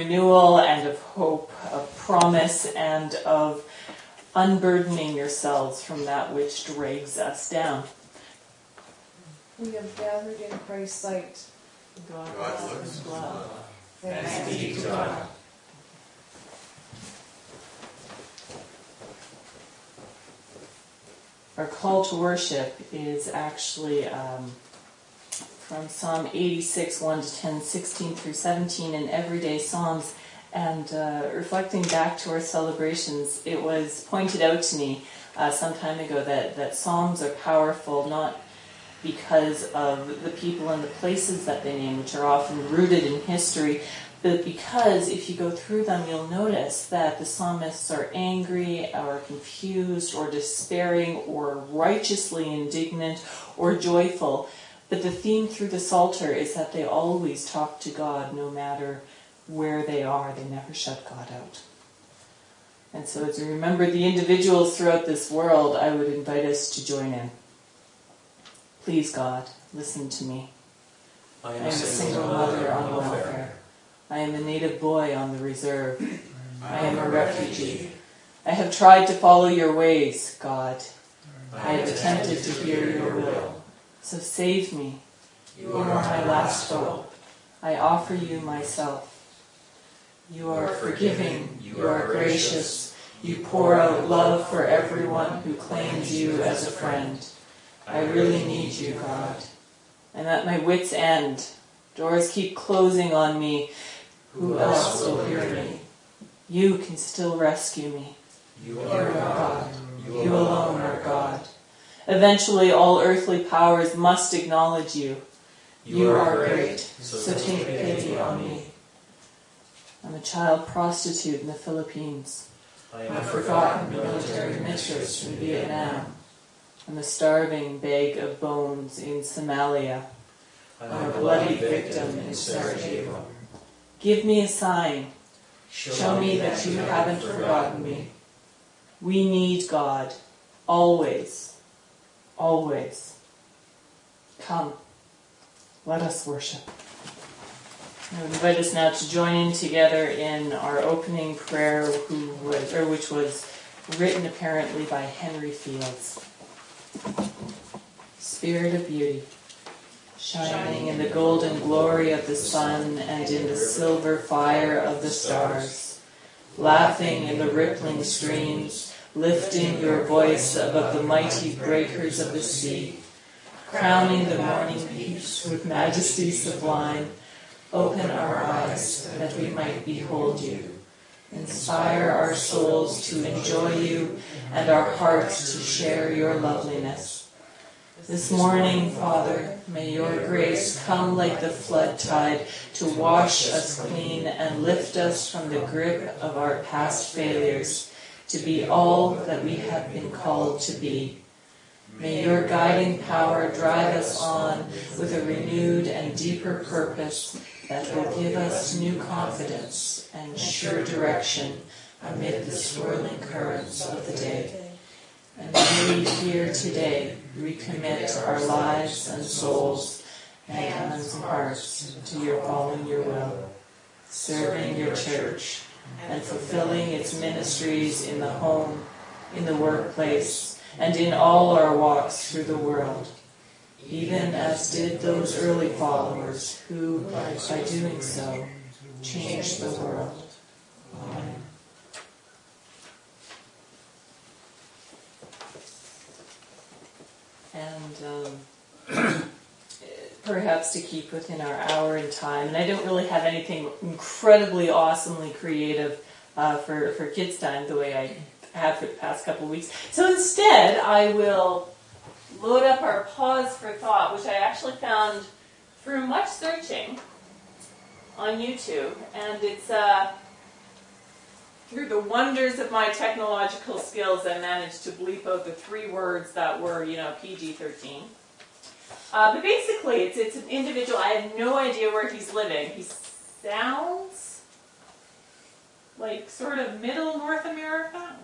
renewal and of hope, of promise, and of unburdening yourselves from that which drags us down. We have gathered in Christ's sight. God looks as well. Thanks be to God. Our call to worship is actually from Psalm 86, 1 to 10, 16 through 17 in everyday Psalms. And reflecting back to our celebrations, it was pointed out to me some time ago that Psalms are powerful not because of the people and the places that they name, which are often rooted in history, but because if you go through them, you'll notice that the psalmists are angry or confused or despairing or righteously indignant or joyful. But the theme through the Psalter is that they always talk to God no matter where they are. They never shut God out. And so as we remember the individuals throughout this world, I would invite us to join in. Please, God, listen to me. I am a single mother on welfare. I am a native boy on the reserve. I am a refugee. I have tried to follow your ways, God. I have attempted to hear your will. So save me. You are my last hope. I offer you myself. You are forgiving. You are gracious. You pour out love for everyone who claims you as a friend. I really need you, God. I'm at my wit's end. Doors keep closing on me. Who else will hear me? You can still rescue me. You are God. You alone are God. Eventually, all earthly powers must acknowledge you. You are great, so take pity on me. I'm a child prostitute in the Philippines. I'm a forgotten military mistress from Vietnam. I'm a starving bag of bones in Somalia. I'm a bloody victim in Sarajevo. Give me a sign. Show me that you haven't forgotten me. We need God. Always. Always. Come. Let us worship. I would invite us now to join in together in our opening prayer, which was written apparently by Henry Fields. Spirit of beauty, shining in the golden glory of the sun and in the silver fire of the stars, laughing in the rippling streams, lifting your voice above the mighty breakers of the sea, crowning the morning peace with majesty sublime, open our eyes that we might behold you. Inspire our souls to enjoy you and our hearts to share your loveliness. This morning, Father, may your grace come like the flood tide to wash us clean and lift us from the grip of our past failures to be all that we have been called to be. May your guiding power drive us on with a renewed and deeper purpose that will give us new confidence and sure direction amid the swirling currents of the day. And may we here today recommit our lives and souls, hands and hearts to your following your will, serving your church, and fulfilling its ministries in the home, in the workplace, and in all our walks through the world, even as did those early followers who, by doing so, changed the world. Amen. And perhaps to keep within our hour and time, and I don't really have anything incredibly awesomely creative for kids' time the way I have for the past couple of weeks. So instead, I will load up our Pause for Thought, which I actually found through much searching on YouTube, and it's through the wonders of my technological skills, I managed to bleep out the 3 words that were, PG-13. But basically, it's an individual. I have no idea where he's living. He sounds like sort of middle North America.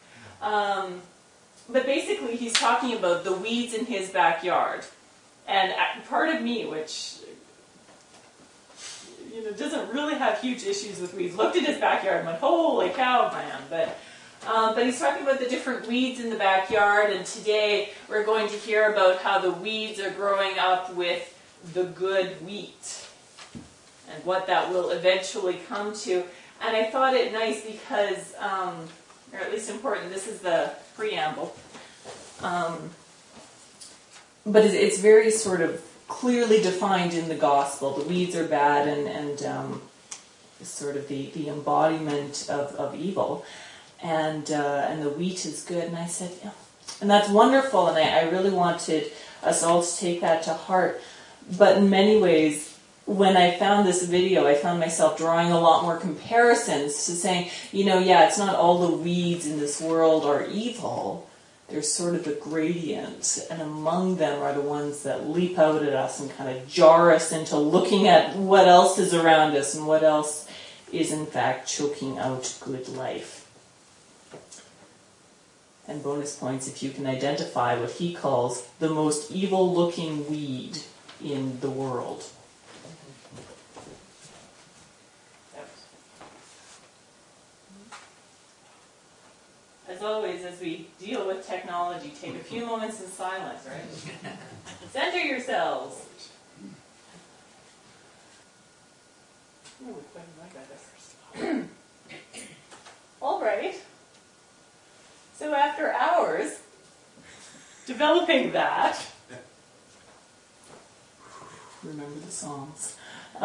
But basically, he's talking about the weeds in his backyard. And part of me, which, doesn't really have huge issues with weeds. Looked at his backyard and went, holy cow, man. But he's talking about the different weeds in the backyard, and today we're going to hear about how the weeds are growing up with the good wheat and what that will eventually come to. And I thought it nice because, or at least important, this is the preamble. But it's very sort of clearly defined in the gospel. The weeds are bad and sort of the embodiment of evil. And the wheat is good. And I said, yeah. And that's wonderful. And I really wanted us all to take that to heart. But in many ways, when I found this video, I found myself drawing a lot more comparisons to saying, yeah, it's not all the weeds in this world are evil. There's sort of a gradient, and among them are the ones that leap out at us and kind of jar us into looking at what else is around us and what else is in fact choking out good life. And bonus points if you can identify what he calls the most evil-looking weed in the world. As always, as we deal with technology, take a few moments in silence, right? Center yourselves. Ooh, quite like that. All right. So after hours developing that, remember the songs.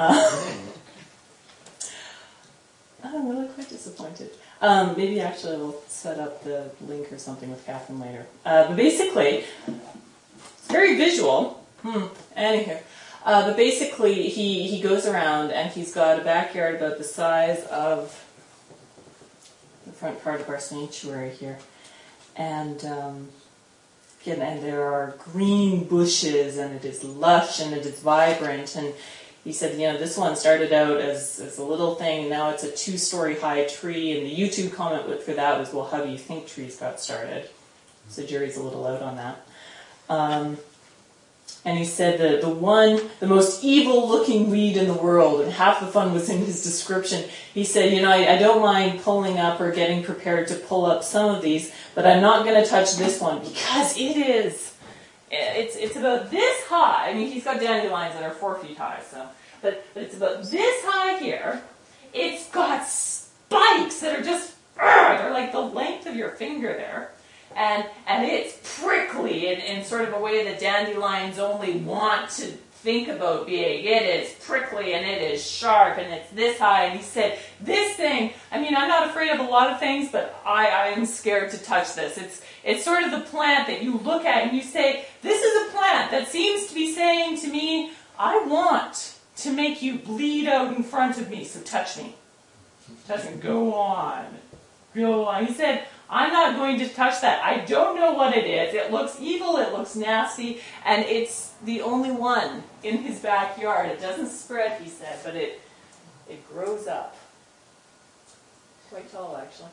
I'm really quite disappointed. Maybe actually we'll set up the link or something with Catherine later. But basically, it's very visual. Anywho. But basically, he goes around and he's got a backyard about the size of the front part of our sanctuary here. And and there are green bushes, and it is lush, and it is vibrant, and he said, this one started out as a little thing, and now it's a 2-story high tree, and the YouTube comment for that was, well, how do you think trees got started? So Jerry's a little out on that. And he said the most evil-looking weed in the world, and half the fun was in his description. He said, I don't mind pulling up or getting prepared to pull up some of these, but I'm not going to touch this one because it's about this high. I mean, he's got dandelions that are 4 feet high, but it's about this high here. It's got spikes that are just, they're like the length of your finger there. And it's prickly in sort of a way that dandelions only want to think about being. It is prickly and it is sharp and it's this high. And he said, this thing, I'm not afraid of a lot of things, but I am scared to touch this. It's sort of the plant that you look at and you say, this is a plant that seems to be saying to me, I want to make you bleed out in front of me, so touch me. Touch me. Go on. Go on. He said, I'm not going to touch that. I don't know what it is. It looks evil, it looks nasty, and it's the only one in his backyard. It doesn't spread, he said, but it grows up. Quite tall, actually.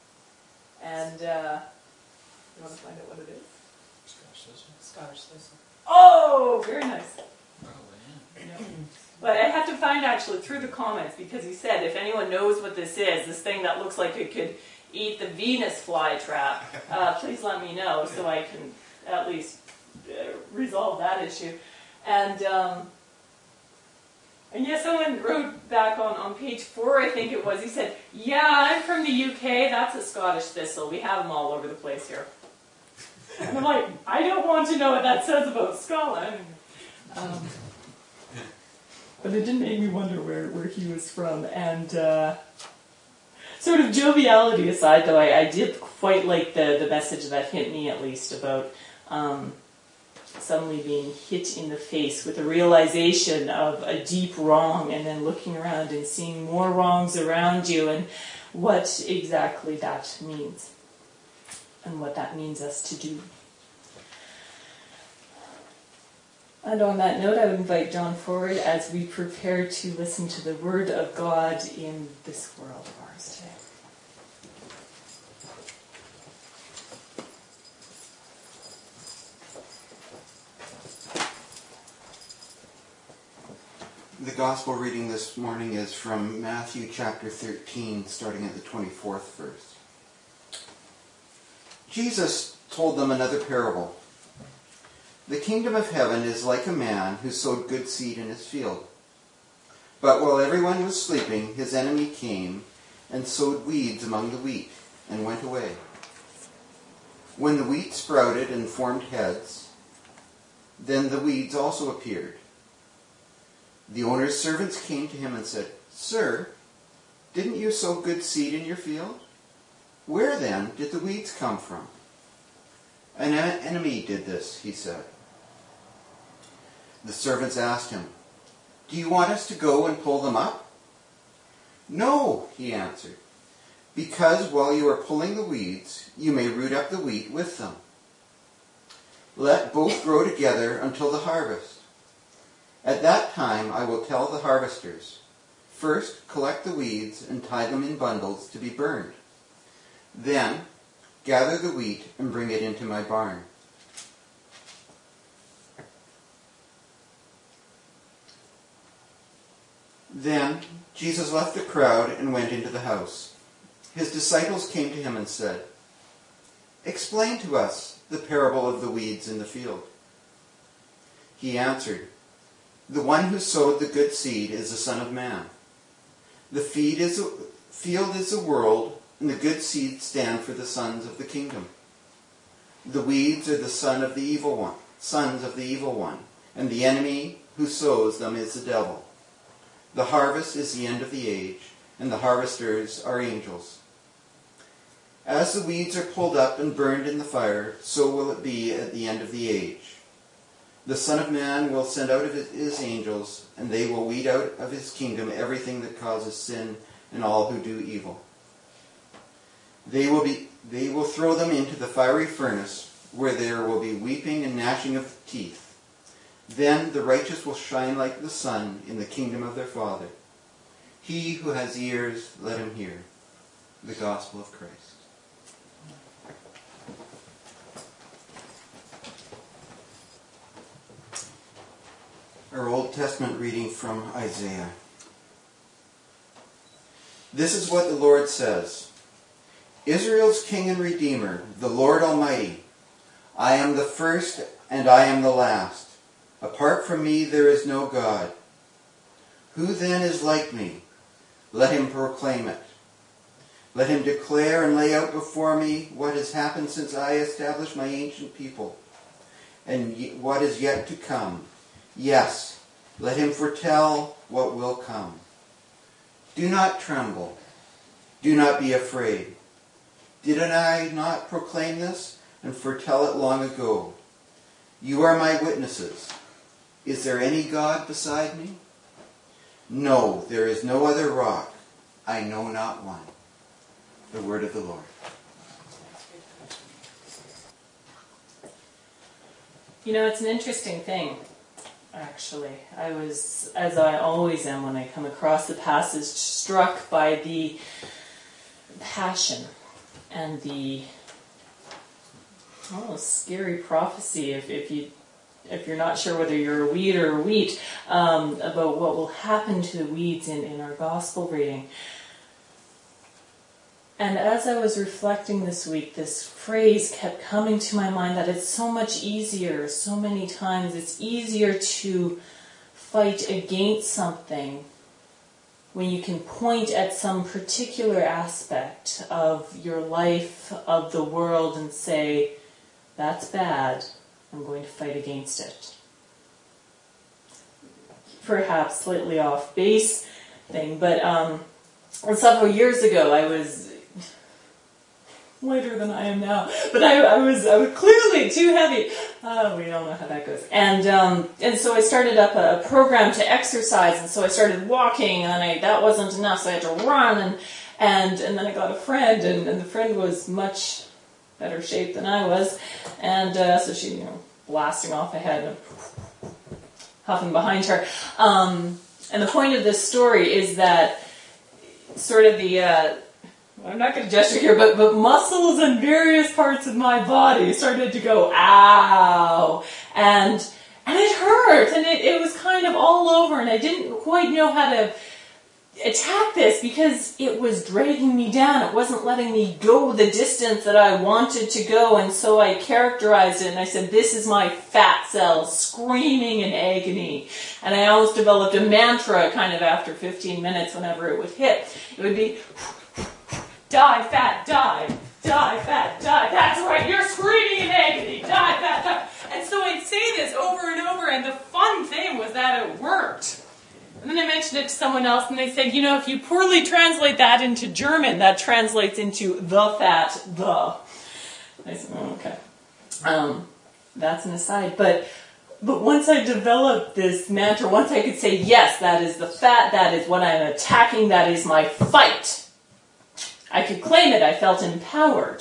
And, you want to find out what it is? Scottish thistle. Oh, very nice. Yeah. But I have to find actually through the comments, because he said if anyone knows what this is, this thing that looks like it could eat the Venus flytrap, please let me know so I can at least resolve that issue. And yeah, someone wrote back on page 4, I think it was, he said, yeah, I'm from the UK, that's a Scottish thistle. We have them all over the place here. And I'm like, I don't want to know what that says about Scotland. But it did make me wonder where he was from. And sort of joviality aside, though, I did quite like the message that hit me, at least, about suddenly being hit in the face with a realization of a deep wrong and then looking around and seeing more wrongs around you and what exactly that means and what that means us to do. And on that note, I would invite John forward as we prepare to listen to the Word of God in this world of ours today. The gospel reading this morning is from Matthew chapter 13, starting at the 24th verse. Jesus told them another parable. The kingdom of heaven is like a man who sowed good seed in his field. But while everyone was sleeping, his enemy came and sowed weeds among the wheat and went away. When the wheat sprouted and formed heads, then the weeds also appeared. The owner's servants came to him and said, "Sir, didn't you sow good seed in your field? Where then did the weeds come from?" "An enemy did this," he said. The servants asked him, "Do you want us to go and pull them up?" "No," he answered, "because while you are pulling the weeds, you may root up the wheat with them. Let both grow together until the harvest. At that time I will tell the harvesters, 'First collect the weeds and tie them in bundles to be burned. Then gather the wheat and bring it into my barn.'" Then Jesus left the crowd and went into the house. His disciples came to him and said, "Explain to us the parable of the weeds in the field." He answered, "The one who sowed the good seed is the Son of Man. The field is the world, and the good seed stand for the sons of the kingdom. The weeds are the sons of the evil one, and the enemy who sows them is the devil. The harvest is the end of the age, and the harvesters are angels. As the weeds are pulled up and burned in the fire, so will it be at the end of the age. The Son of Man will send out of his angels, and they will weed out of his kingdom everything that causes sin and all who do evil. They will throw them into the fiery furnace, where there will be weeping and gnashing of teeth. Then the righteous will shine like the sun in the kingdom of their Father. He who has ears, let him hear." The Gospel of Christ. Our Old Testament reading from Isaiah. This is what the Lord says. "Israel's King and Redeemer, the Lord Almighty. I am the first and I am the last. Apart from me there is no God. Who then is like me? Let him proclaim it. Let him declare and lay out before me what has happened since I established my ancient people, and what is yet to come. Yes, let him foretell what will come. Do not tremble. Do not be afraid. Did I not proclaim this and foretell it long ago? You are my witnesses. Is there any God beside me? No, there is no other rock. I know not one." The word of the Lord. You know, it's an interesting thing, actually. I was, as I always am when I come across the passage, struck by the passion and the almost scary prophecy, if you're not sure whether you're a weed or a wheat, about what will happen to the weeds in our gospel reading. And as I was reflecting this week, this phrase kept coming to my mind that it's so much easier, so many times it's easier to fight against something when you can point at some particular aspect of your life, of the world, and say, "That's bad, I'm going to fight against it." Perhaps slightly off base thing, but several years ago I was lighter than I am now, but I was clearly too heavy. We all know how that goes. And so I started up a program to exercise, and so I started walking, and that wasn't enough, so I had to run, and then I got a friend, and the friend was much better shape than I was, and so she, blasting off ahead and huffing behind her. And the point of this story is that sort of I'm not going to gesture here, but muscles in various parts of my body started to go, ow. And And it hurt, and it was kind of all over, and I didn't quite know how to attack this because it was dragging me down. It wasn't letting me go the distance that I wanted to go, and so I characterized it, and I said, this is my fat cells screaming in agony. And I almost developed a mantra kind of after 15 minutes whenever it would hit. It would be, die, fat, die. Die, fat, die. That's right, you're screaming in agony. Die, fat, die. And so I'd say this over and over, and the fun thing was that it worked. And then I mentioned it to someone else, and they said, if you poorly translate that into German, that translates into the fat, the. I said, oh, okay. That's an aside. But once I developed this mantra, once I could say, yes, that is the fat, that is what I'm attacking, that is my fight, I could claim it. I felt empowered.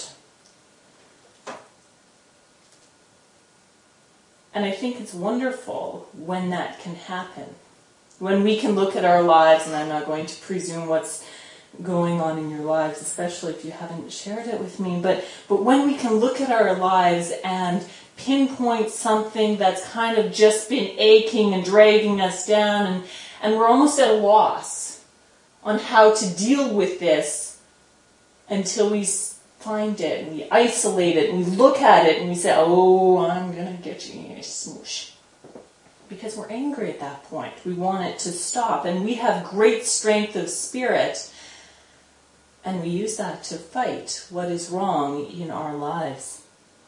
And I think it's wonderful when that can happen. When we can look at our lives, and I'm not going to presume what's going on in your lives, especially if you haven't shared it with me, but when we can look at our lives and pinpoint something that's kind of just been aching and dragging us down, and we're almost at a loss on how to deal with this until we find it, and we isolate it, and we look at it, and we say, oh, I'm going to get you a smoosh. Because we're angry at that point. We want it to stop. And we have great strength of spirit, and we use that to fight what is wrong in our lives.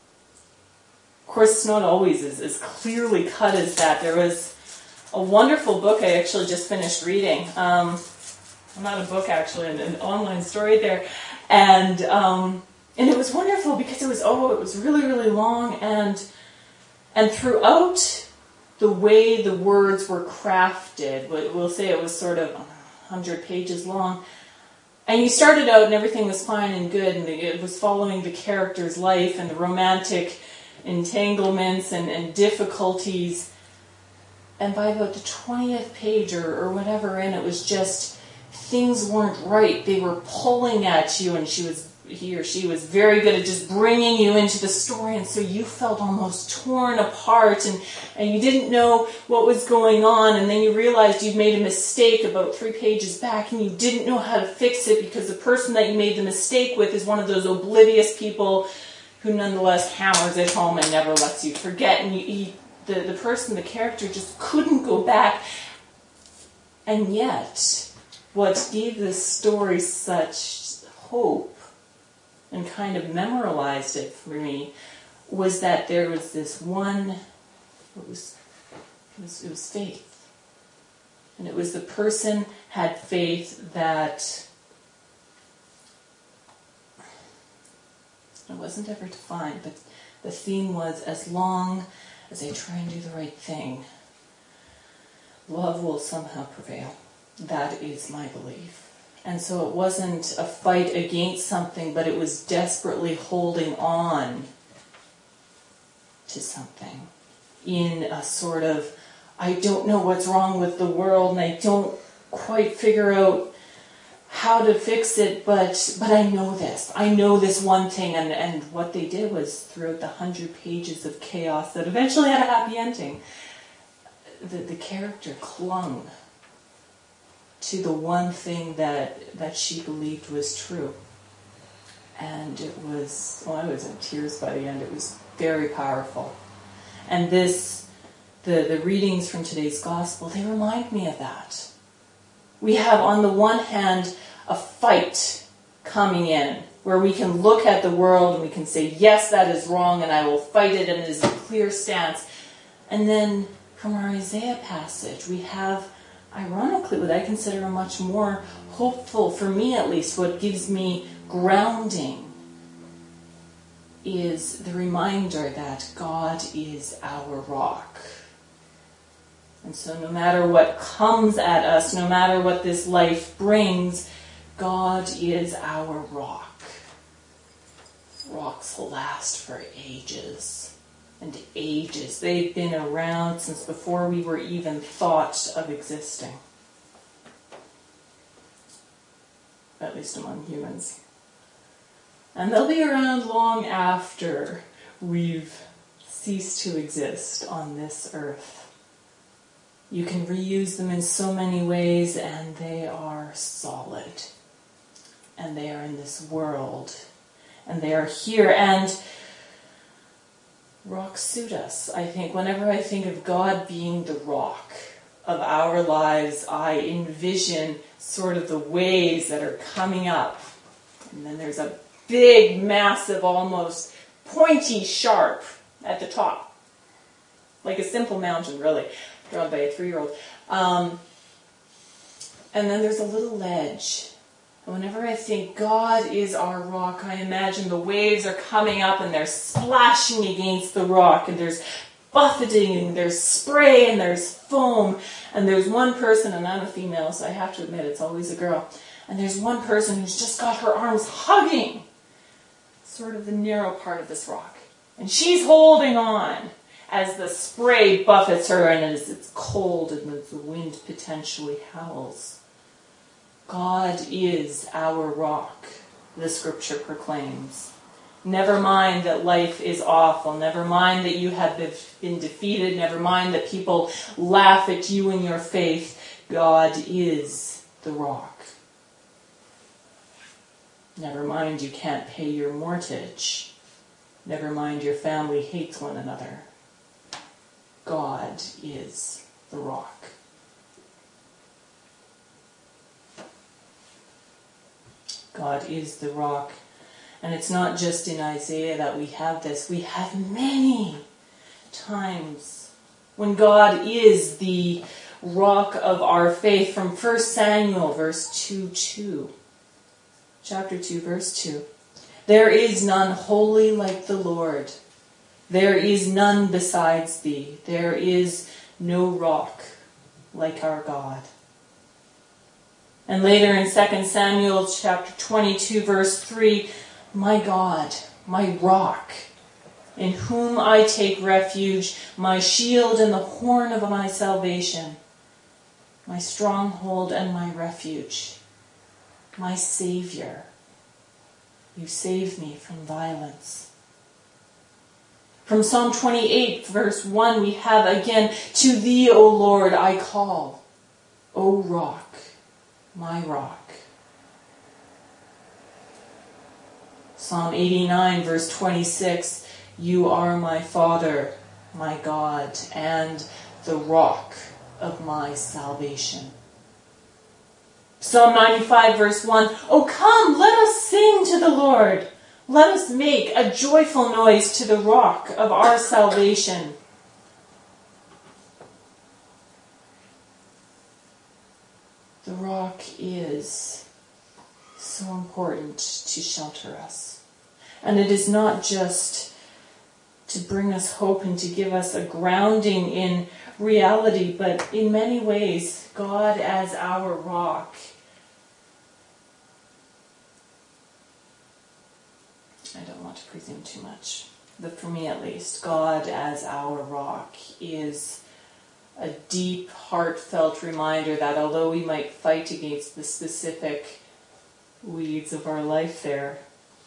Of course, it's not always as clearly cut as that. There was a wonderful book I actually just finished reading. Not a book, actually, an online story there. And it was wonderful because it was really, really long, and throughout the way the words were crafted, we'll say it was sort of 100 pages long, and you started out and everything was fine and good, and it was following the character's life and the romantic entanglements and difficulties, and by about the 20th page or whatever in, it was just things weren't right. They were pulling at you, and he or she was very good at just bringing you into the story, and so you felt almost torn apart, and you didn't know what was going on, and then you realized you'd made a mistake about 3 pages back, and you didn't know how to fix it because the person that you made the mistake with is one of those oblivious people who nonetheless hammers it home and never lets you forget, and the person, the character, just couldn't go back. And yet, what gave this story such hope and kind of memorialized it for me was that there was this one, it was faith. And it was the person had faith that it wasn't ever defined, but the theme was, as long as I try and do the right thing, love will somehow prevail. That is my belief. And so it wasn't a fight against something, but it was desperately holding on to something in a sort of, I don't know what's wrong with the world, and I don't quite figure out how to fix it, but I know this. I know this one thing, and what they did was, throughout the 100 pages of chaos that eventually had a happy ending, the character clung to the one thing that she believed was true. And it was, I was in tears by the end. It was very powerful. And the readings from today's gospel, they remind me of that. We have, on the one hand, a fight coming in, where we can look at the world and we can say, yes, that is wrong, and I will fight it, and it is a clear stance. And then, from our Isaiah passage, we have, ironically, what I consider a much more hopeful, for me at least, what gives me grounding, is the reminder that God is our rock. And so no matter what comes at us, no matter what this life brings, God is our rock. Rocks last for ages and ages. They've been around since before we were even thought of existing. At least among humans. And they'll be around long after we've cease to exist on this earth. You can reuse them in so many ways, and they are solid. And they are in this world. And they are here. And rocks suit us. I think whenever I think of God being the rock of our lives, I envision sort of the waves that are coming up. And then there's a big, massive, almost pointy sharp at the top. Like a simple mountain, really, drawn by a 3-year-old. And then there's a little ledge. And whenever I think God is our rock, I imagine the waves are coming up and they're splashing against the rock. And there's buffeting, and there's spray, and there's foam. And there's one person, and I'm a female, so I have to admit it's always a girl. And there's one person who's just got her arms hugging sort of the narrow part of this rock. And she's holding on as the spray buffets her and as it's cold and as the wind potentially howls. God is our rock, the scripture proclaims. Never mind that life is awful. Never mind that you have been defeated. Never mind that people laugh at you and your faith. God is the rock. Never mind you can't pay your mortgage. Never mind your family hates one another. God is the rock. God is the rock. And it's not just in Isaiah that we have this. We have many times when God is the rock of our faith. From 1 Samuel, verse 2:2. Chapter 2, verse 2. There is none holy like the Lord. There is none besides thee. There is no rock like our God. And later in 2 Samuel chapter 22, verse 3, my God, my rock, in whom I take refuge, my shield and the horn of my salvation, my stronghold and my refuge, my Savior. You save me from violence. From Psalm 28, verse 1, we have again, to thee, O Lord, I call, O rock, my rock. Psalm 89, verse 26, you are my Father, my God, and the rock of my salvation. Psalm 95, verse 1, oh come, let us sing to the Lord. Let us make a joyful noise to the rock of our salvation. The rock is so important to shelter us. And it is not just to bring us hope and to give us a grounding in reality, but in many ways, God as our rock. I don't want to presume too much, but for me at least, God as our rock is a deep, heartfelt reminder that although we might fight against the specific weeds of our life there,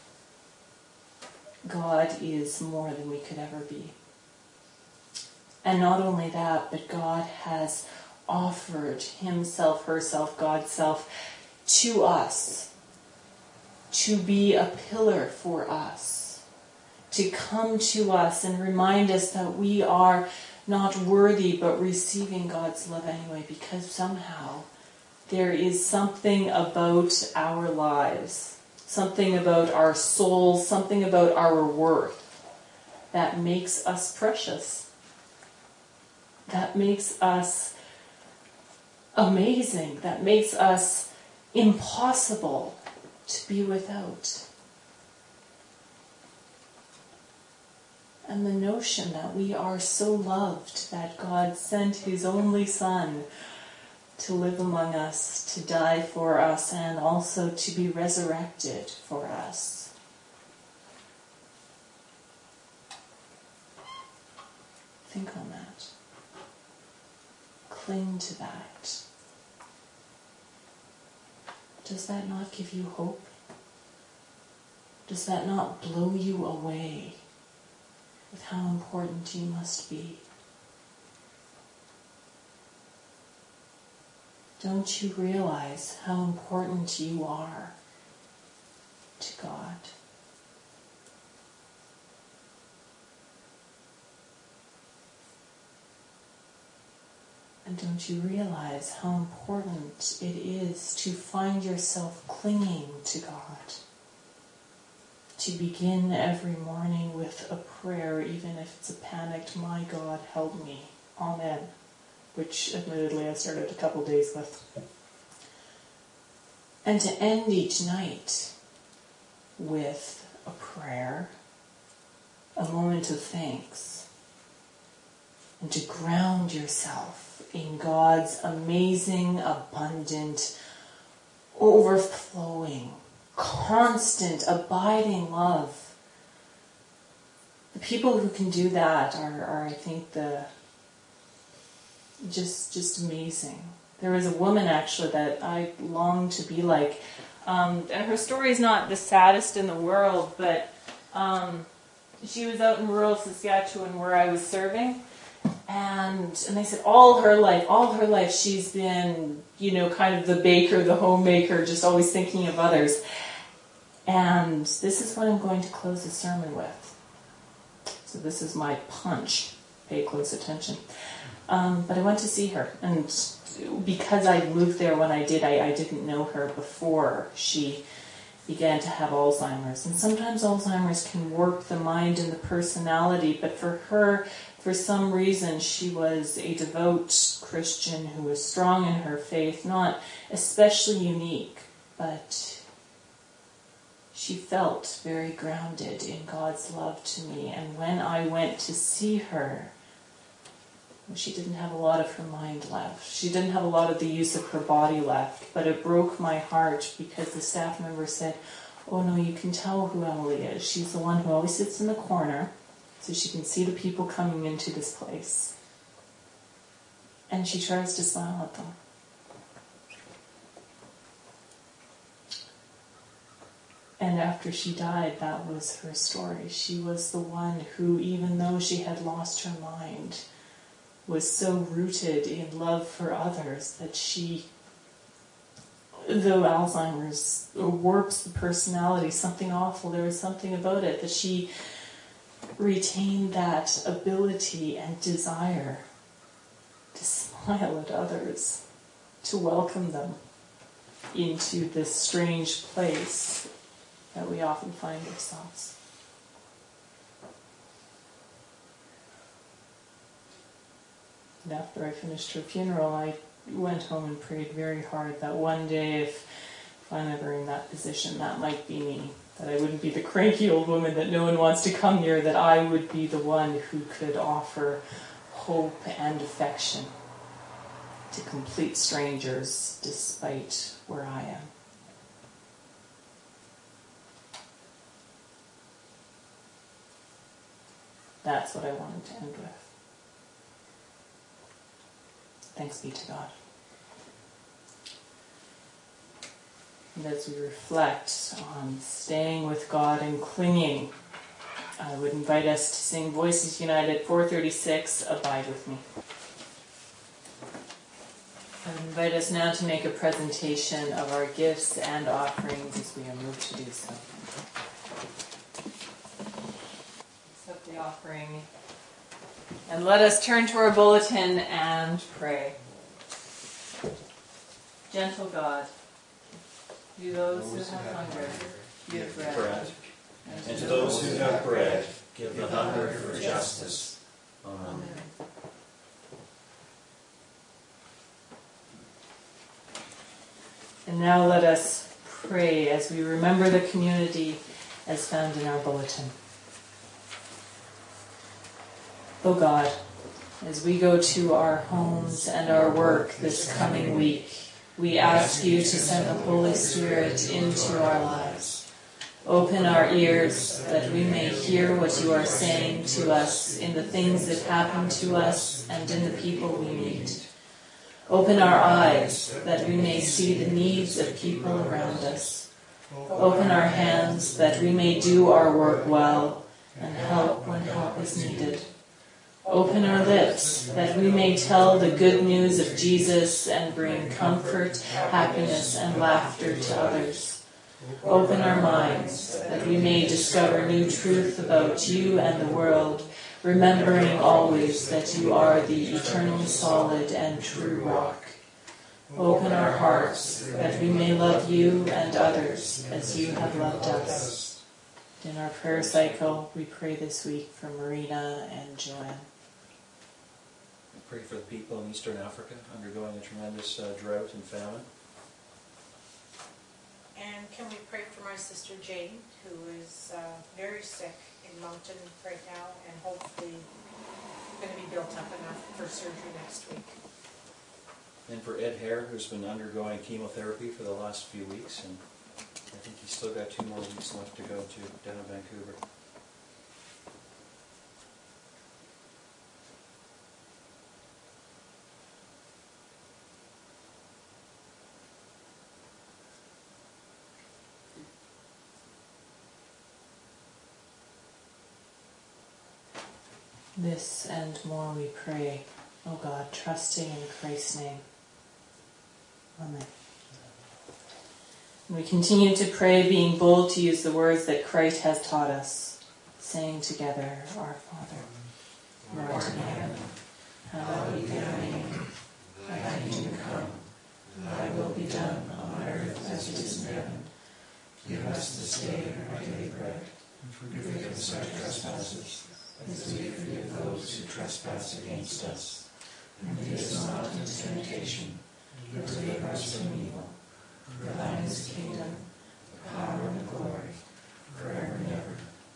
God is more than we could ever be. And not only that, but God has offered himself, herself, God's self to us, to be a pillar for us, to come to us and remind us that we are not worthy but receiving God's love anyway, because somehow there is something about our lives, something about our souls, something about our worth that makes us precious, that makes us amazing, that makes us impossible to be without. And the notion that we are so loved that God sent his only Son to live among us, to die for us, and also to be resurrected for us. Think on that. Cling to that. Does that not give you hope? Does that not blow you away? with how important you must be. Don't you realize how important you are to God? And don't you realize how important it is to find yourself clinging to God? To begin every morning with a prayer, even if it's a panicked, "My God, help me, Amen," which admittedly I started a couple days with. And to end each night with a prayer, a moment of thanks, and to ground yourself in God's amazing, abundant, overflowing, constant, abiding love. The people who can do that are I think, just amazing. There was a woman actually that I longed to be like, and her story is not the saddest in the world, but she was out in rural Saskatchewan where I was serving. And they said all her life she's been, kind of the baker, the homemaker, just always thinking of others. And this is what I'm going to close the sermon with. So this is my punch. Pay close attention. But I went to see her. And because I moved there when I did, I didn't know her before she began to have Alzheimer's. And sometimes Alzheimer's can warp the mind and the personality, but for her, for some reason, she was a devout Christian who was strong in her faith, not especially unique, but she felt very grounded in God's love to me. And when I went to see her, she didn't have a lot of her mind left. She didn't have a lot of the use of her body left, but it broke my heart because the staff member said, "Oh no, you can tell who Emily is. She's the one who always sits in the corner so she can see the people coming into this place. And she tries to smile at them." And after she died, that was her story. She was the one who, even though she had lost her mind, was so rooted in love for others that she, though Alzheimer's warps the personality, something awful, there was something about it, that she retained that ability and desire to smile at others, to welcome them into this strange place that we often find ourselves. And after I finished her funeral, I went home and prayed very hard that one day, if I'm ever in that position, that might be me. That I wouldn't be the cranky old woman that no one wants to come near, that I would be the one who could offer hope and affection to complete strangers despite where I am. That's what I wanted to end with. Thanks be to God. And as we reflect on staying with God and clinging, I would invite us to sing Voices United 436, Abide With Me. I would invite us now to make a presentation of our gifts and offerings as we are moved to do so. Accept the offering. And let us turn to our bulletin and pray. Gentle God, to those who have hunger, give bread. And to those who have bread, give the hunger for justice. Amen. And now let us pray as we remember the community as found in our bulletin. O God, as we go to our homes and our work this coming week, we ask you to send the Holy Spirit into our lives. Open our ears that we may hear what you are saying to us in the things that happen to us and in the people we meet. Open our eyes that we may see the needs of people around us. Open our hands that we may do our work well, and help when help is needed. Open our lips that we may tell the good news of Jesus and bring comfort, happiness, and laughter to others. Open our minds that we may discover new truth about you and the world, remembering always that you are the eternally solid and true rock. Open our hearts that we may love you and others as you have loved us. In our prayer cycle, we pray this week for Marina and Joanne. Pray for the people in Eastern Africa undergoing a tremendous drought and famine. And can we pray for my sister Jane, who is very sick in Moncton right now and hopefully going to be built up enough for surgery next week. And for Ed Hare, who's been undergoing chemotherapy for the last few weeks, and I think he's still got 2 more weeks left to go to down in Vancouver. This and more we pray, O God, trusting in Christ's name. Amen. We continue to pray, being bold to use the words that Christ has taught us, saying together, Our Father, who art in heaven, hallowed be thy name. Thy kingdom come, thy will be done on earth as it is in heaven. Give us this day our daily bread, and forgive us our trespasses, as we forgive those who trespass against us. And lead us not into temptation, but deliver us from evil. For thine is the kingdom, the power, and the glory, forever and ever.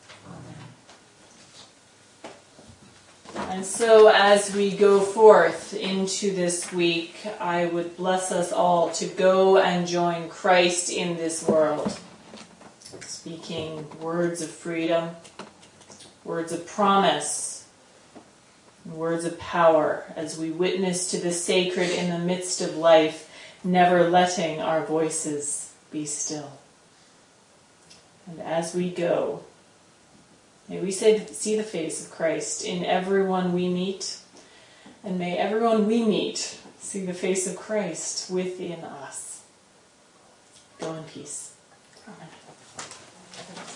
Amen. And so as we go forth into this week, I would bless us all to go and join Christ in this world, speaking words of freedom, words of promise, and words of power as we witness to the sacred in the midst of life, never letting our voices be still. And as we go, may we see the face of Christ in everyone we meet, and may everyone we meet see the face of Christ within us. Go in peace. Amen.